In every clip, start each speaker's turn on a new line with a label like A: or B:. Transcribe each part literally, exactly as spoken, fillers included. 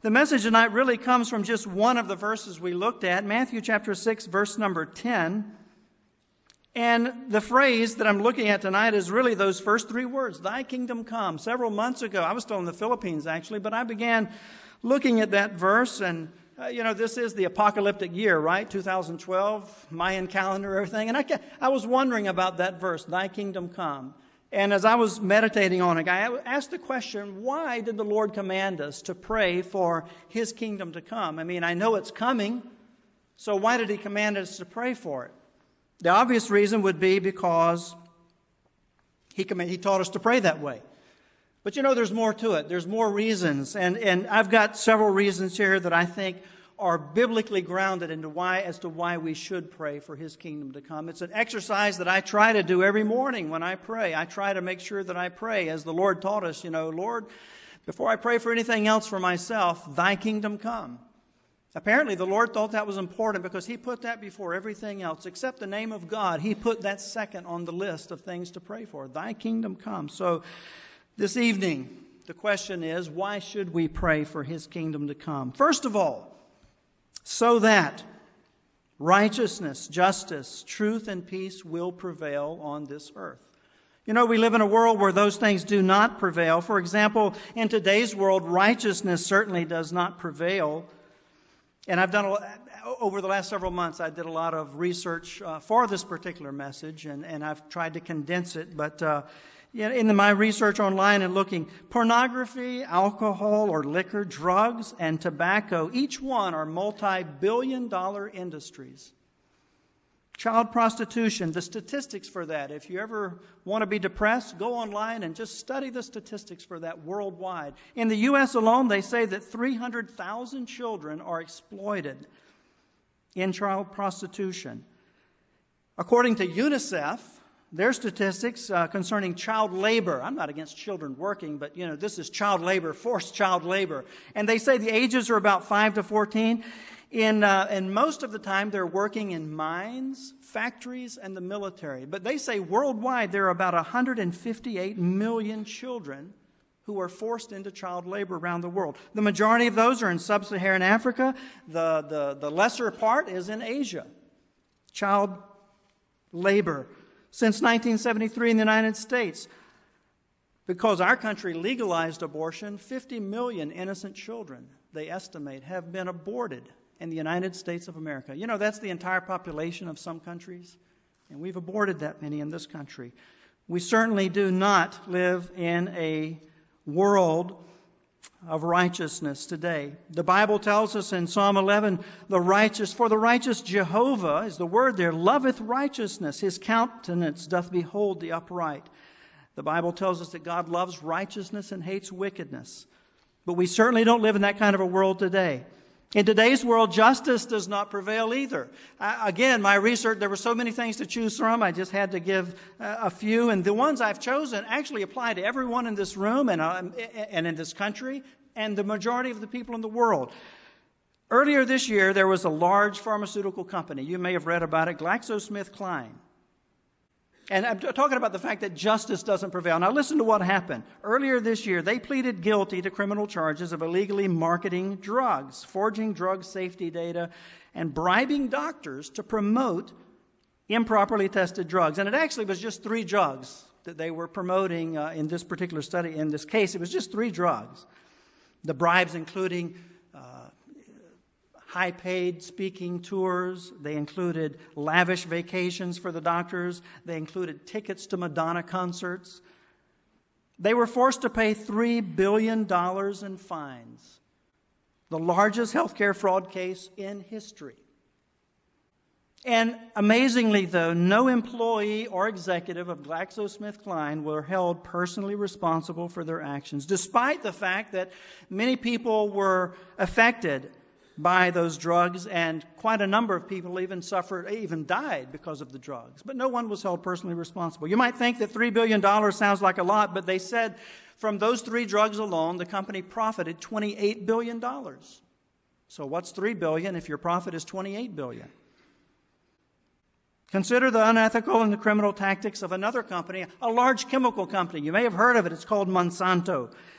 A: The message tonight really comes from just one of the verses we looked at, Matthew chapter six, verse number ten. And the phrase that I'm looking at tonight is really those first three words, thy kingdom come. Several months ago, I was still in the Philippines actually, but I began looking at that verse, and uh, you know, this is the apocalyptic year, right? two thousand twelve, Mayan calendar, everything. And I, I was wondering about that verse, thy kingdom come. And as I was meditating on it, I asked the question, why did the Lord command us to pray for his kingdom to come? I mean, I know it's coming, so why did he command us to pray for it? The obvious reason would be because he, command, he taught us to pray that way. But you know, there's more to it. There's more reasons. And, and I've got several reasons here that I think are biblically grounded into why, as to why we should pray for his kingdom to come. It's an exercise that I try to do every morning when I pray. I try to make sure that I pray as the Lord taught us, you know, Lord, before I pray for anything else for myself, thy kingdom come. Apparently, the Lord thought that was important because he put that before everything else. Except the name of God, he put that second on the list of things to pray for. Thy kingdom come. So this evening, the question is, why should we pray for his kingdom to come? First of all, so that righteousness, justice, truth, and peace will prevail on this earth. You know, we live in a world where those things do not prevail. For example, in today's world, righteousness certainly does not prevail. And I've done, a, over the last several months, I did a lot of research uh, for this particular message, and, and I've tried to condense it. But uh, you know, in the, my research online and looking, pornography, alcohol or liquor, drugs, and tobacco, each one are multi-billion dollar industries. Child prostitution, the statistics for that. If you ever want to be depressed, go online and just study the statistics for that worldwide. In the U S alone, they say that three hundred thousand children are exploited in child prostitution. According to UNICEF, their statistics uh, concerning child labor, I'm not against children working, but you know, this is child labor, forced child labor. And they say the ages are about five to fourteen. In, uh, and most of the time, they're working in mines, factories, and the military. But they say worldwide, there are about one hundred fifty-eight million children who are forced into child labor around the world. The majority of those are in sub-Saharan Africa. The, the, the lesser part is in Asia. Child labor. Since nineteen seventy-three in the United States, because our country legalized abortion, fifty million innocent children, they estimate, have been aborted in the United States of America. You know, that's the entire population of some countries, and we've aborted that many in this country. We certainly do not live in a world of righteousness today. The Bible tells us in Psalm eleven, the righteous, for the righteous Jehovah, is the word there, loveth righteousness. His countenance doth behold the upright. The Bible tells us that God loves righteousness and hates wickedness. But we certainly don't live in that kind of a world today. In today's world, justice does not prevail either. I, again, my research, there were so many things to choose from. I just had to give uh, a few. And the ones I've chosen actually apply to everyone in this room and, uh, and in this country and the majority of the people in the world. Earlier this year, there was a large pharmaceutical company. You may have read about it, GlaxoSmithKline. And I'm talking about the fact that justice doesn't prevail. Now listen to what happened. Earlier this year, they pleaded guilty to criminal charges of illegally marketing drugs, forging drug safety data, and bribing doctors to promote improperly tested drugs. And it actually was just three drugs that they were promoting uh, in this particular study. In this case, it was just three drugs. The bribes including high-paid speaking tours. They included lavish vacations for the doctors. They included tickets to Madonna concerts. They were forced to pay three billion dollars in fines, the largest healthcare fraud case in history. And amazingly, though, no employee or executive of GlaxoSmithKline were held personally responsible for their actions, despite the fact that many people were affected by those drugs, and quite a number of people even suffered, even died because of the drugs. But no one was held personally responsible. You might think that three billion dollars sounds like a lot, but they said from those three drugs alone, the company profited twenty-eight billion dollars. So what's three billion dollars if your profit is twenty-eight billion dollars? Consider the unethical and the criminal tactics of another company, a large chemical company. You may have heard of it. It's called Monsanto.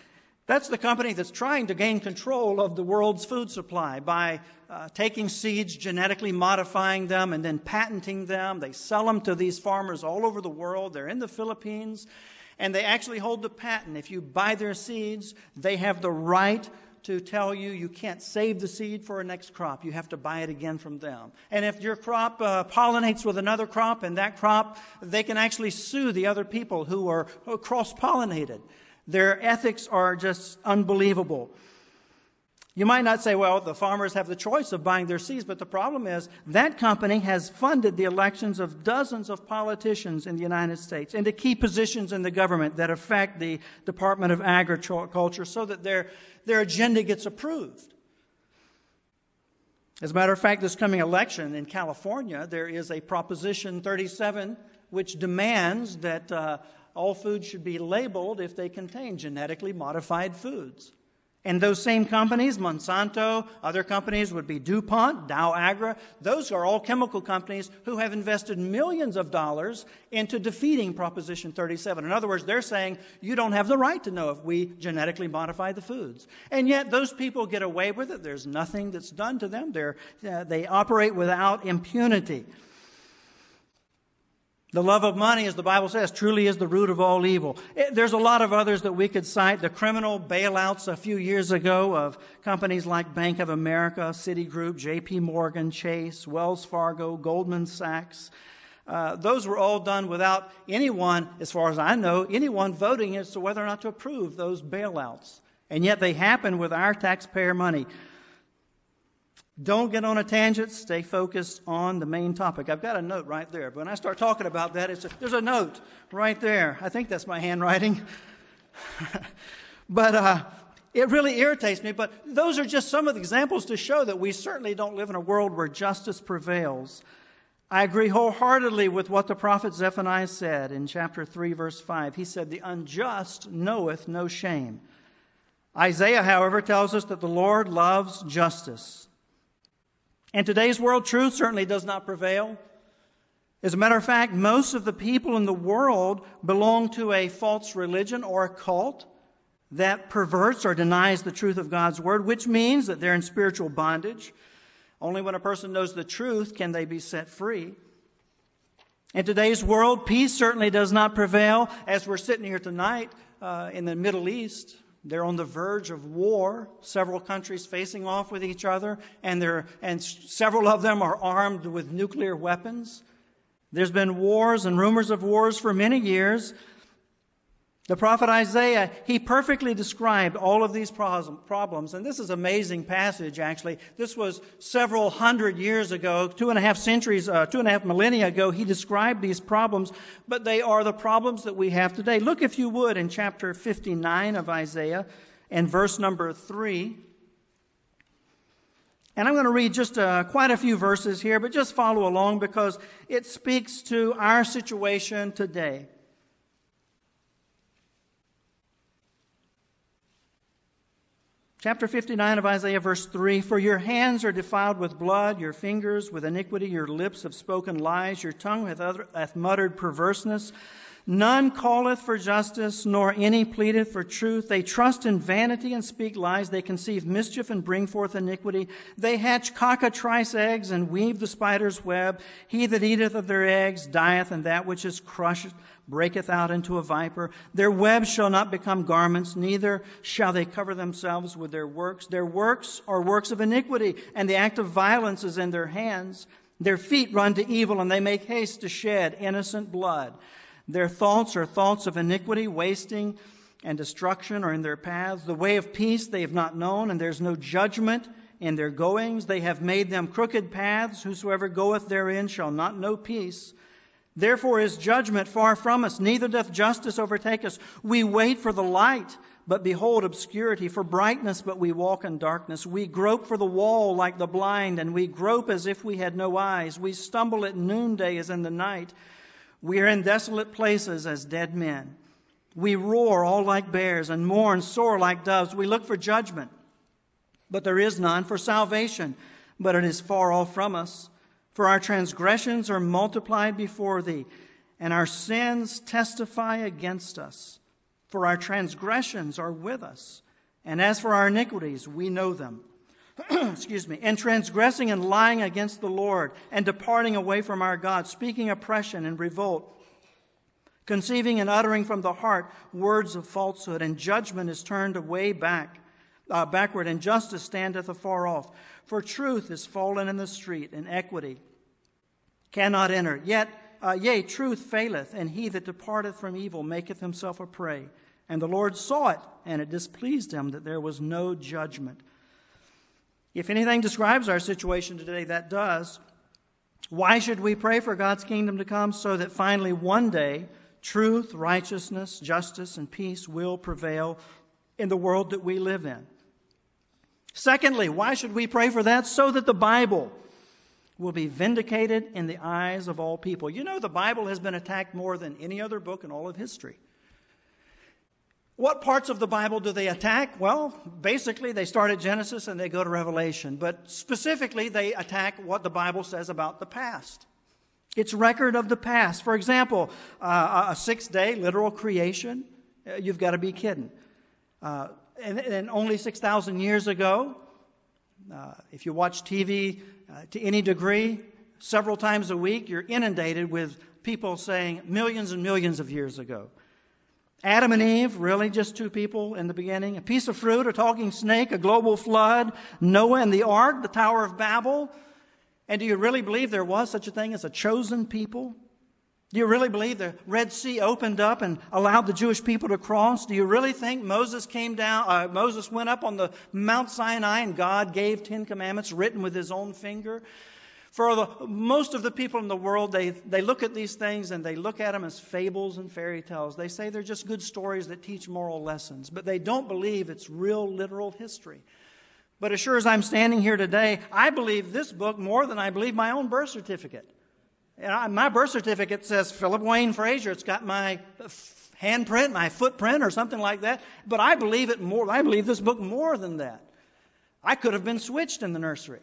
A: That's the company that's trying to gain control of the world's food supply by uh, taking seeds, genetically modifying them, and then patenting them. They sell them to these farmers all over the world. They're in the Philippines, and they actually hold the patent. If you buy their seeds, they have the right to tell you you can't save the seed for a next crop. You have to buy it again from them. And if your crop uh, pollinates with another crop, and that crop, they can actually sue the other people who are cross-pollinated. Their ethics are just unbelievable. You might not say, well, the farmers have the choice of buying their seeds, but the problem is that company has funded the elections of dozens of politicians in the United States into key positions in the government that affect the Department of Agriculture so that their, their agenda gets approved. As a matter of fact, this coming election in California, there is a Proposition thirty-seven which demands that uh, all foods should be labeled if they contain genetically modified foods. And those same companies, Monsanto, other companies would be DuPont, Dow Agra, those are all chemical companies who have invested millions of dollars into defeating Proposition thirty-seven. In other words, they're saying you don't have the right to know if we genetically modify the foods. And yet those people get away with it. There's nothing that's done to them. They're, uh, they operate without impunity. The love of money, as the Bible says, truly is the root of all evil. There's a lot of others that we could cite. The criminal bailouts a few years ago of companies like Bank of America, Citigroup, J P Morgan, Chase, Wells Fargo, Goldman Sachs. Uh, those were all done without anyone, as far as I know, anyone voting as to whether or not to approve those bailouts. And yet they happen with our taxpayer money. Don't get on a tangent. Stay focused on the main topic. I've got a note right there. But when I start talking about that, it's a, there's a note right there. I think that's my handwriting. but uh, it really irritates me. But those are just some of the examples to show that we certainly don't live in a world where justice prevails. I agree wholeheartedly with what the prophet Zephaniah said in chapter three, verse five. He said, "The unjust knoweth no shame." Isaiah, however, tells us that the Lord loves justice. And today's world, truth certainly does not prevail. As a matter of fact, most of the people in the world belong to a false religion or a cult that perverts or denies the truth of God's word, which means that they're in spiritual bondage. Only when a person knows the truth can they be set free. In today's world, peace certainly does not prevail. As we're sitting here tonight uh, in the Middle East, they're on the verge of war, several countries facing off with each other, and, they're, and several of them are armed with nuclear weapons. There's been wars and rumors of wars for many years. The prophet Isaiah, he perfectly described all of these problems. And this is an amazing passage, actually. This was several hundred years ago, two and a half centuries, uh, two and a half millennia ago. He described these problems, but they are the problems that we have today. Look, if you would, in chapter fifty-nine of Isaiah and verse number three. And I'm going to read just uh, quite a few verses here, but just follow along because it speaks to our situation today. Chapter fifty-nine of Isaiah, verse three, "For your hands are defiled with blood, your fingers with iniquity, your lips have spoken lies, your tongue hath, other, hath muttered perverseness. None calleth for justice, nor any pleadeth for truth. They trust in vanity and speak lies. They conceive mischief and bring forth iniquity. They hatch cockatrice eggs and weave the spider's web. He that eateth of their eggs dieth, and that which is crushed breaketh out into a viper. Their webs shall not become garments, neither shall they cover themselves with their works. Their works are works of iniquity, and the act of violence is in their hands. Their feet run to evil, and they make haste to shed innocent blood. Their thoughts are thoughts of iniquity, wasting and destruction are in their paths. The way of peace they have not known, and there's no judgment in their goings. They have made them crooked paths. Whosoever goeth therein shall not know peace. Therefore is judgment far from us, neither doth justice overtake us. We wait for the light, but behold obscurity, for brightness, but we walk in darkness. We grope for the wall like the blind, and we grope as if we had no eyes. We stumble at noonday as in the night. We are in desolate places as dead men. We roar all like bears and mourn sore like doves. We look for judgment, but there is none, for salvation, but it is far off from us. For our transgressions are multiplied before thee, and our sins testify against us. For our transgressions are with us, And as for our iniquities, we know them. Excuse me. And transgressing and lying against the Lord, and departing away from our God, speaking oppression and revolt, conceiving and uttering from the heart words of falsehood, and judgment is turned away back, uh, backward, and justice standeth afar off. For truth is fallen in the street, and equity cannot enter. Yet, uh, yea, truth faileth, and he that departeth from evil maketh himself a prey. And the Lord saw it, and it displeased him that there was no judgment. If anything describes our situation today, that does. Why should we pray for God's kingdom to come? So that finally one day, truth, righteousness, justice, and peace will prevail in the world that we live in. Secondly, why should we pray for that? So that the Bible will be vindicated in the eyes of all people. You know, the Bible has been attacked more than any other book in all of history. What parts of the Bible do they attack? Well, basically they start at Genesis and they go to Revelation. But specifically, they attack what the Bible says about the past. Its record of the past. For example, uh, a six-day literal creation. Uh, you've got to be kidding. Uh, and, and only six thousand years ago, uh, if you watch T V uh, to any degree, several times a week, you're inundated with people saying millions and millions of years ago. Adam and Eve, really just two people in the beginning. A piece of fruit, a talking snake, a global flood, Noah and the ark, the Tower of Babel. And do you really believe there was such a thing as a chosen people? Do you really believe the Red Sea opened up and allowed the Jewish people to cross? Do you really think Moses came down, uh, Moses went up on the Mount Sinai and God gave Ten Commandments written with his own finger? For the, most of the people in the world, they, they look at these things and they look at them as fables and fairy tales. They say they're just good stories that teach moral lessons, but they don't believe it's real, literal history. But as sure as I'm standing here today, I believe this book more than I believe my own birth certificate. And I, my birth certificate says Philip Wayne Frazier. It's got my handprint, my footprint, or something like that. But I believe it more. I believe this book more than that. I could have been switched in the nursery.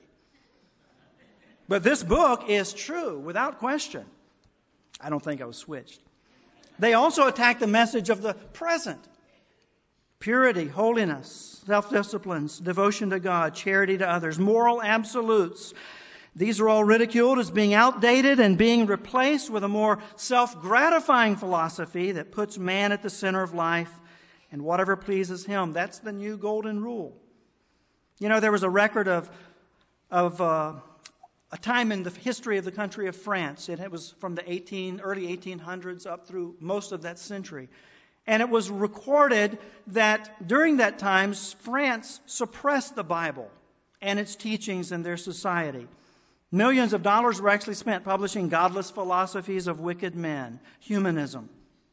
A: But this book is true, without question. I don't think I was switched. They also attack the message of the present. Purity, holiness, self-discipline, devotion to God, charity to others, moral absolutes. These are all ridiculed as being outdated and being replaced with a more self-gratifying philosophy that puts man at the center of life and whatever pleases him. That's the new golden rule. You know, there was a record of... of uh, a time in the history of the country of France. It was from the eighteen, early eighteen hundreds up through most of that century. And it was recorded that during that time, France suppressed the Bible and its teachings in their society. Millions of dollars were actually spent publishing godless philosophies of wicked men, humanism.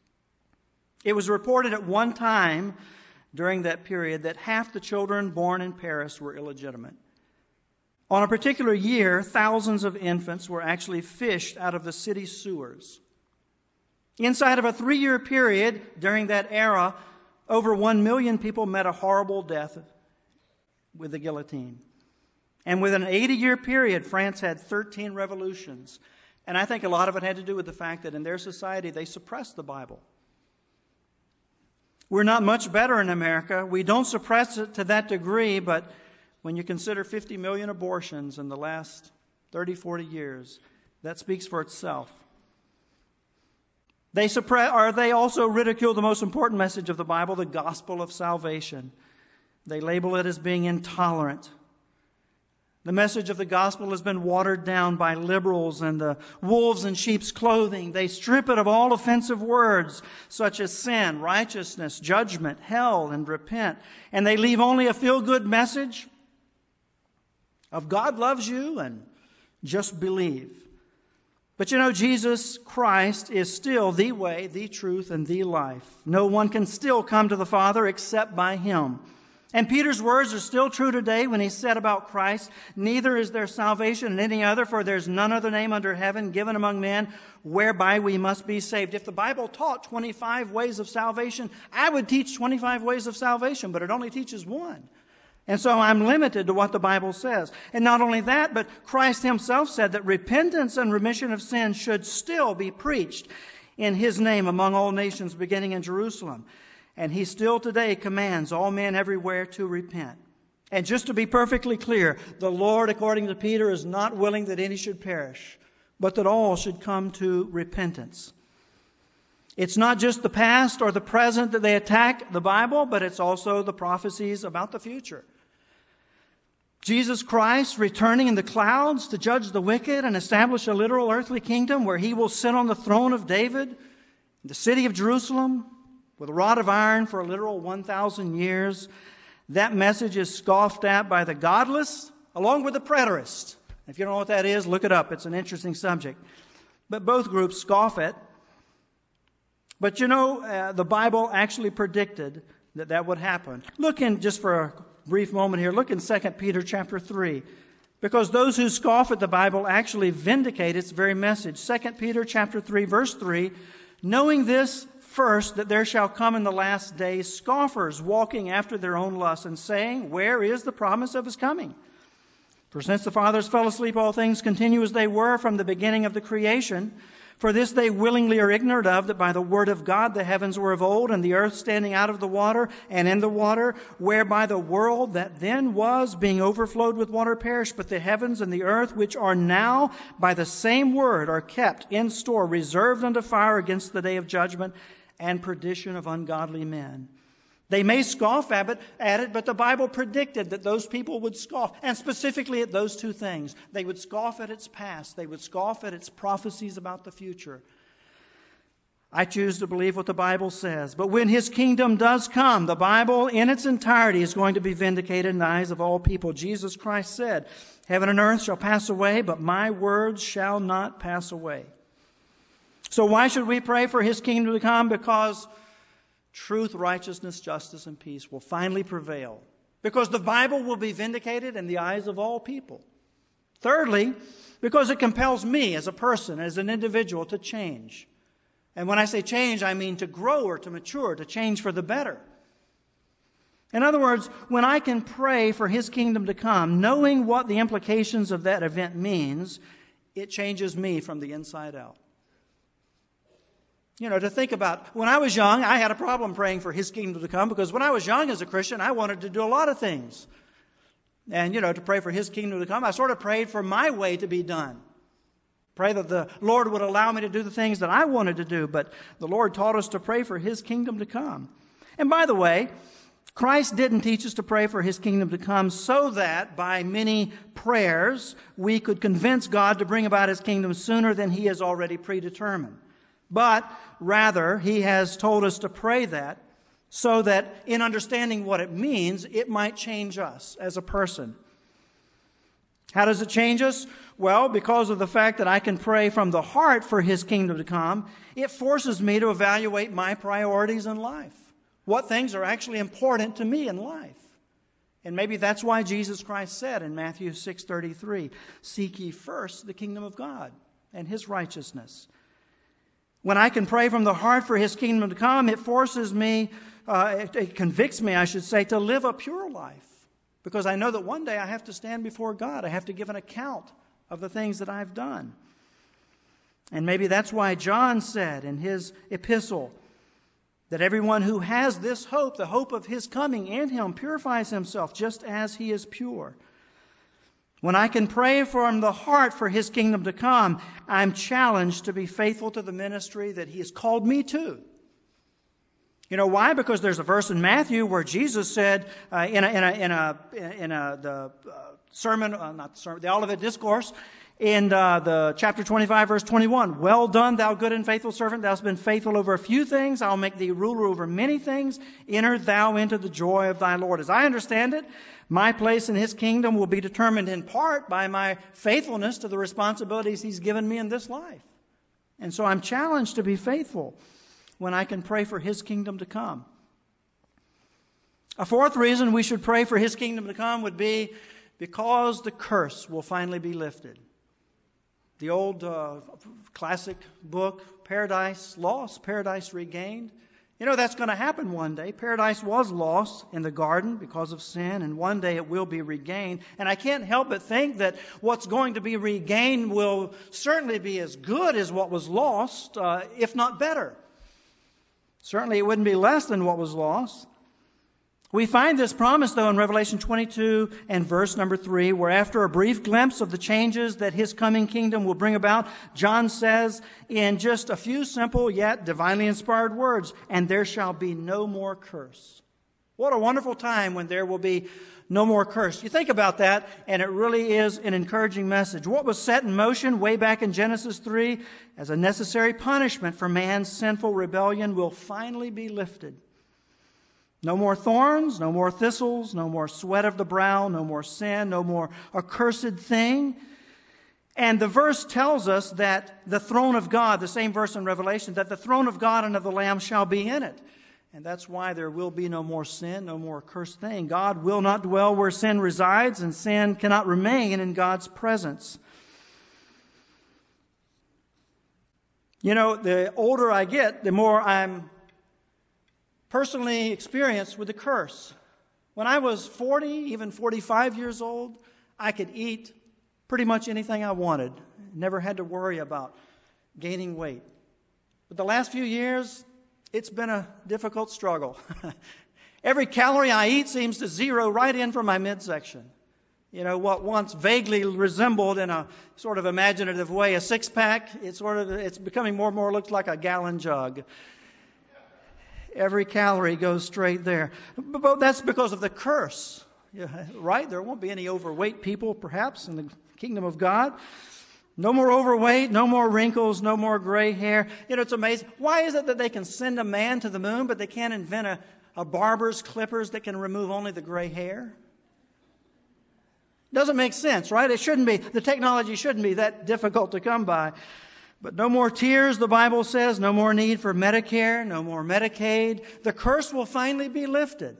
A: It was reported at one time during that period that half the children born in Paris were illegitimate. On a particular year, thousands of infants were actually fished out of the city sewers. Inside of a three-year period during that era, over one million people met a horrible death with the guillotine. And within an eighty-year period, France had thirteen revolutions. And I think a lot of it had to do with the fact that in their society, they suppressed the Bible. We're not much better in America. We don't suppress it to that degree, but when you consider fifty million abortions in the last thirty, forty years, that speaks for itself. They suppress, or they also ridicule the most important message of the Bible, the gospel of salvation. They label it as being intolerant. The message of the gospel has been watered down by liberals and the wolves in sheep's clothing. They strip it of all offensive words such as sin, righteousness, judgment, hell, and repent. And they leave only a feel-good message of God loves you and just believe. But you know, Jesus Christ is still the way, the truth, and the life. No one can still come to the Father except by Him. And Peter's words are still true today when he said about Christ, neither is there salvation in any other, for there's none other name under heaven given among men whereby we must be saved. If the Bible taught twenty-five ways of salvation, I would teach twenty-five ways of salvation, but it only teaches one. And so I'm limited to what the Bible says. And not only that, but Christ Himself said that repentance and remission of sins should still be preached in His name among all nations, beginning in Jerusalem. And he still today commands all men everywhere to repent. And just to be perfectly clear, the Lord, according to Peter, is not willing that any should perish, but that all should come to repentance. It's not just the past or the present that they attack the Bible, but it's also the prophecies about the future. Jesus Christ returning in the clouds to judge the wicked and establish a literal earthly kingdom where he will sit on the throne of David in the city of Jerusalem with a rod of iron for a literal one thousand years. That message is scoffed at by the godless along with the preterists. If you don't know what that is, look it up. It's an interesting subject. But both groups scoff it. But you know, uh, the Bible actually predicted that that would happen. Look in, just for a brief moment here, look in Second Peter chapter three. Because those who scoff at the Bible actually vindicate its very message. Second Peter chapter three, verse three, knowing this first, that there shall come in the last days scoffers, walking after their own lusts, and saying, where is the promise of his coming? For since the fathers fell asleep, all things continue as they were from the beginning of the creation. For this they willingly are ignorant of, that by the word of God the heavens were of old, and the earth standing out of the water and in the water, whereby the world that then was, being overflowed with water, perished. But the heavens and the earth, which are now by the same word, are kept in store, reserved unto fire against the day of judgment and perdition of ungodly men. They may scoff at it, but the Bible predicted that those people would scoff, and specifically at those two things. They would scoff at its past. They would scoff at its prophecies about the future. I choose to believe what the Bible says. But when his kingdom does come, the Bible in its entirety is going to be vindicated in the eyes of all people. Jesus Christ said, heaven and earth shall pass away, but my words shall not pass away. So why should we pray for his kingdom to come? Because truth, righteousness, justice, and peace will finally prevail. Because the Bible will be vindicated in the eyes of all people. Thirdly, because it compels me as a person, as an individual, to change. And when I say change, I mean to grow or to mature, to change for the better. In other words, when I can pray for his kingdom to come, knowing what the implications of that event means, it changes me from the inside out. You know, to think about, when I was young, I had a problem praying for his kingdom to come, because when I was young as a Christian, I wanted to do a lot of things. And, you know, to pray for his kingdom to come, I sort of prayed for my way to be done. Pray that the Lord would allow me to do the things that I wanted to do, but the Lord taught us to pray for his kingdom to come. And by the way, Christ didn't teach us to pray for his kingdom to come so that by many prayers we could convince God to bring about his kingdom sooner than he has already predetermined. But rather, he has told us to pray that so that in understanding what it means, it might change us as a person. How does it change us? Well, because of the fact that I can pray from the heart for his kingdom to come, it forces me to evaluate my priorities in life. What things are actually important to me in life. And maybe that's why Jesus Christ said in Matthew six thirty-three, seek ye first the kingdom of God and his righteousness. When I can pray from the heart for his kingdom to come, it forces me, uh, it, it convicts me, I should say, to live a pure life. Because I know that one day I have to stand before God. I have to give an account of the things that I've done. And maybe that's why John said in his epistle that everyone who has this hope, the hope of his coming in him, purifies himself just as he is pure. When I can pray from the heart for his kingdom to come, I'm challenged to be faithful to the ministry that he has called me to. You know why? Because there's a verse in Matthew where Jesus said uh, in a in a in a in a the uh, sermon, uh, not the sermon, the Olivet Discourse, in uh, the chapter twenty-five, verse twenty-one. Well done, thou good and faithful servant. Thou hast been faithful over a few things. I'll make thee ruler over many things. Enter thou into the joy of thy Lord. As I understand it, my place in his kingdom will be determined in part by my faithfulness to the responsibilities he's given me in this life. And so I'm challenged to be faithful when I can pray for his kingdom to come. A fourth reason we should pray for his kingdom to come would be because the curse will finally be lifted. The old uh, classic book, Paradise Lost, Paradise Regained. You know, that's going to happen one day. Paradise was lost in the garden because of sin, and one day it will be regained. And I can't help but think that what's going to be regained will certainly be as good as what was lost, uh, if not better. Certainly it wouldn't be less than what was lost. We find this promise, though, in Revelation twenty-two and verse number three, where after a brief glimpse of the changes that his coming kingdom will bring about, John says in just a few simple yet divinely inspired words, "And there shall be no more curse." What a wonderful time when there will be no more curse. You think about that, and it really is an encouraging message. What was set in motion way back in Genesis three as a necessary punishment for man's sinful rebellion will finally be lifted. No more thorns, no more thistles, no more sweat of the brow, no more sin, no more accursed thing. And the verse tells us that the throne of God, the same verse in Revelation, that the throne of God and of the Lamb shall be in it. And that's why there will be no more sin, no more accursed thing. God will not dwell where sin resides, and sin cannot remain in God's presence. You know, the older I get, the more I'm personally experienced with the curse. When I was forty, even forty-five years old, I could eat pretty much anything I wanted. Never had to worry about gaining weight. But the last few years, it's been a difficult struggle. Every calorie I eat seems to zero right in from my midsection. You know, what once vaguely resembled in a sort of imaginative way a six-pack, it's sort of it's becoming more and more looks like a gallon jug. Every calorie goes straight there. But that's because of the curse, yeah, right? There won't be any overweight people, perhaps, in the kingdom of God. No more overweight, no more wrinkles, no more gray hair. You know, it's amazing. Why is it that they can send a man to the moon, but they can't invent a, a barber's clippers that can remove only the gray hair? Doesn't make sense, right? It shouldn't be. The technology shouldn't be that difficult to come by. But no more tears, the Bible says. No more need for Medicare, no more Medicaid. The curse will finally be lifted.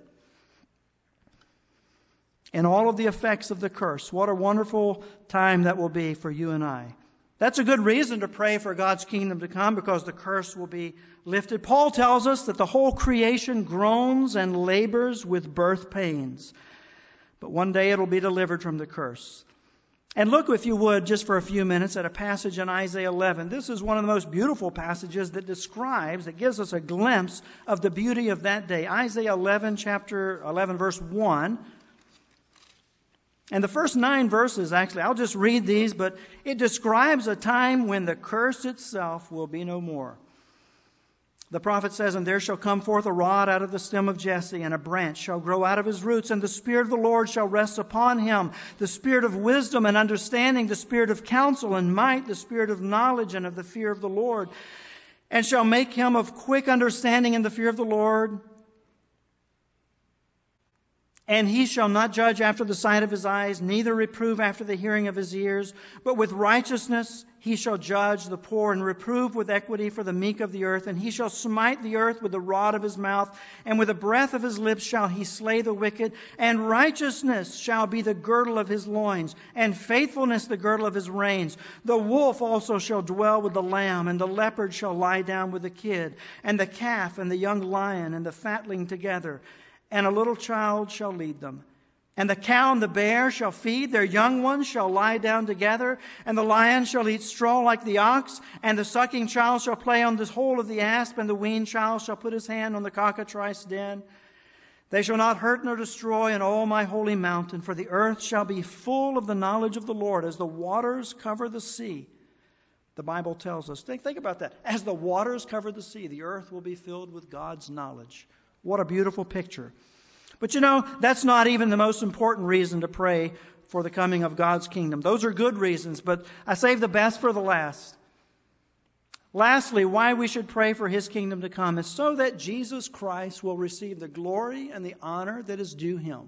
A: And all of the effects of the curse. What a wonderful time that will be for you and I. That's a good reason to pray for God's kingdom to come, because the curse will be lifted. Paul tells us that the whole creation groans and labors with birth pains. But one day it'll be delivered from the curse. And look, if you would, just for a few minutes at a passage in Isaiah eleven. This is one of the most beautiful passages that describes, that gives us a glimpse of the beauty of that day. Isaiah eleven, chapter eleven, verse one. And the first nine verses, actually, I'll just read these, but it describes a time when the curse itself will be no more. The prophet says, "And there shall come forth a rod out of the stem of Jesse, and a branch shall grow out of his roots, and the Spirit of the Lord shall rest upon him, the Spirit of wisdom and understanding, the Spirit of counsel and might, the Spirit of knowledge and of the fear of the Lord, and shall make him of quick understanding in the fear of the Lord. And he shall not judge after the sight of his eyes, neither reprove after the hearing of his ears. But with righteousness he shall judge the poor, and reprove with equity for the meek of the earth. And he shall smite the earth with the rod of his mouth, and with the breath of his lips shall he slay the wicked. And righteousness shall be the girdle of his loins, and faithfulness the girdle of his reins. The wolf also shall dwell with the lamb, and the leopard shall lie down with the kid, and the calf and the young lion and the fatling together. And a little child shall lead them. And the cow and the bear shall feed, their young ones shall lie down together, and the lion shall eat straw like the ox, and the sucking child shall play on the hole of the asp, and the weaned child shall put his hand on the cockatrice den. They shall not hurt nor destroy in all my holy mountain, for the earth shall be full of the knowledge of the Lord, as the waters cover the sea." The Bible tells us. Think, think about that. As the waters cover the sea, the earth will be filled with God's knowledge. What a beautiful picture. But you know, that's not even the most important reason to pray for the coming of God's kingdom. Those are good reasons, but I saved the best for the last. Lastly, why we should pray for his kingdom to come is so that Jesus Christ will receive the glory and the honor that is due him.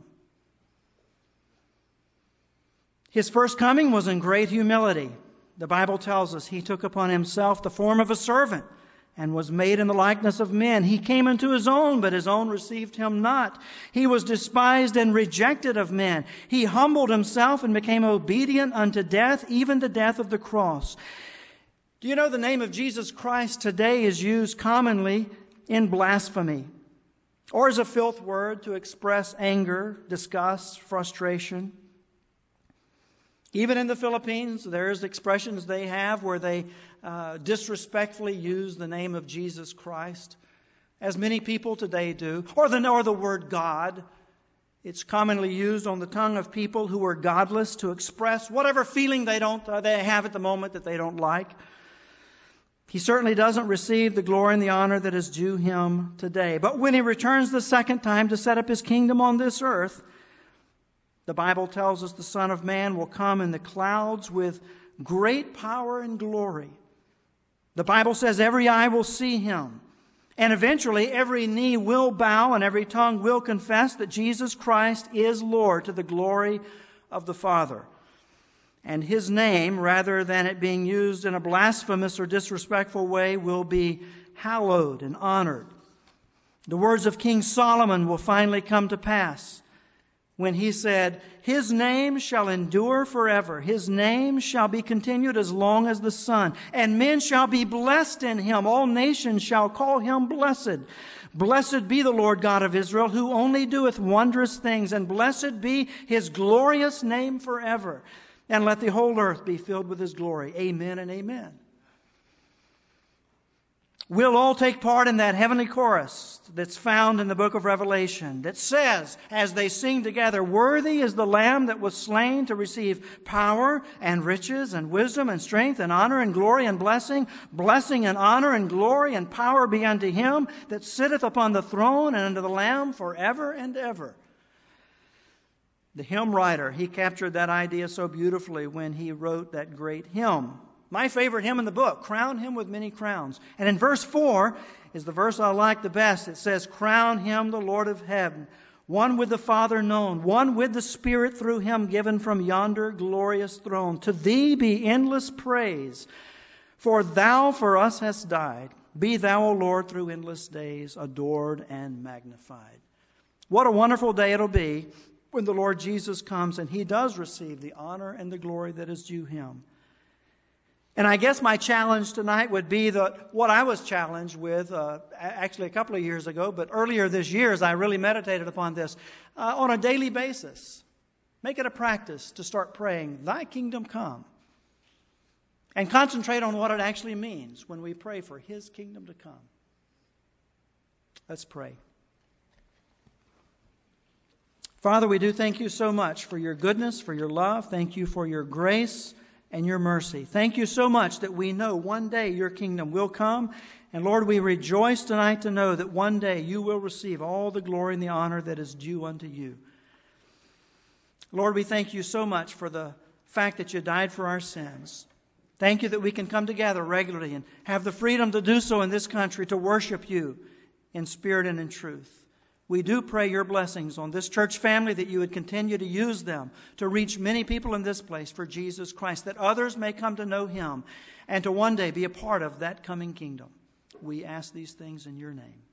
A: His first coming was in great humility. The Bible tells us he took upon himself the form of a servant, and was made in the likeness of men. He came unto his own, but his own received him not. He was despised and rejected of men. He humbled himself and became obedient unto death, even the death of the cross. Do you know the name of Jesus Christ today is used commonly in blasphemy, or as a filth word to express anger, disgust, frustration? Even in the Philippines, there's expressions they have where they uh, disrespectfully use the name of Jesus Christ. as many people today do, or the, or the word God. It's commonly used on the tongue of people who are godless to express whatever feeling they don't uh, they have at the moment that they don't like. He certainly doesn't receive the glory and the honor that is due him today. But when he returns the second time to set up his kingdom on this earth, the Bible tells us the Son of Man will come in the clouds with great power and glory. The Bible says every eye will see him. And eventually every knee will bow and every tongue will confess that Jesus Christ is Lord to the glory of the Father. And his name, rather than it being used in a blasphemous or disrespectful way, will be hallowed and honored. The words of King Solomon will finally come to pass when he said, "His name shall endure forever. His name shall be continued as long as the sun. And men shall be blessed in him. All nations shall call him blessed. Blessed be the Lord God of Israel, who only doeth wondrous things. And blessed be his glorious name forever. And let the whole earth be filled with his glory." Amen and amen. We'll all take part in that heavenly chorus that's found in the book of Revelation that says, as they sing together, "Worthy is the Lamb that was slain to receive power and riches and wisdom and strength and honor and glory and blessing. Blessing and honor and glory and power be unto him that sitteth upon the throne and unto the Lamb forever and ever." The hymn writer, he captured that idea so beautifully when he wrote that great hymn. My favorite hymn in the book, "Crown him with many crowns." And in verse four is the verse I like the best. It says, "Crown him the Lord of heaven, one with the Father known, one with the Spirit through him given from yonder glorious throne. To thee be endless praise, for thou for us hast died. Be thou, O Lord, through endless days adored and magnified." What a wonderful day it'll be when the Lord Jesus comes and he does receive the honor and the glory that is due him. And I guess my challenge tonight would be that what I was challenged with uh, actually a couple of years ago, but earlier this year as I really meditated upon this, uh, on a daily basis. Make it a practice to start praying, "Thy kingdom come." And concentrate on what it actually means when we pray for his kingdom to come. Let's pray. Father, we do thank you so much for your goodness, for your love. Thank you for your grace and your mercy. Thank you so much that we know one day your kingdom will come. And Lord, we rejoice tonight to know that one day you will receive all the glory and the honor that is due unto you. Lord, we thank you so much for the fact that you died for our sins. Thank you that we can come together regularly and have the freedom to do so in this country, to worship you in spirit and in truth. We do pray your blessings on this church family, that you would continue to use them to reach many people in this place for Jesus Christ, that others may come to know him and to one day be a part of that coming kingdom. We ask these things in your name.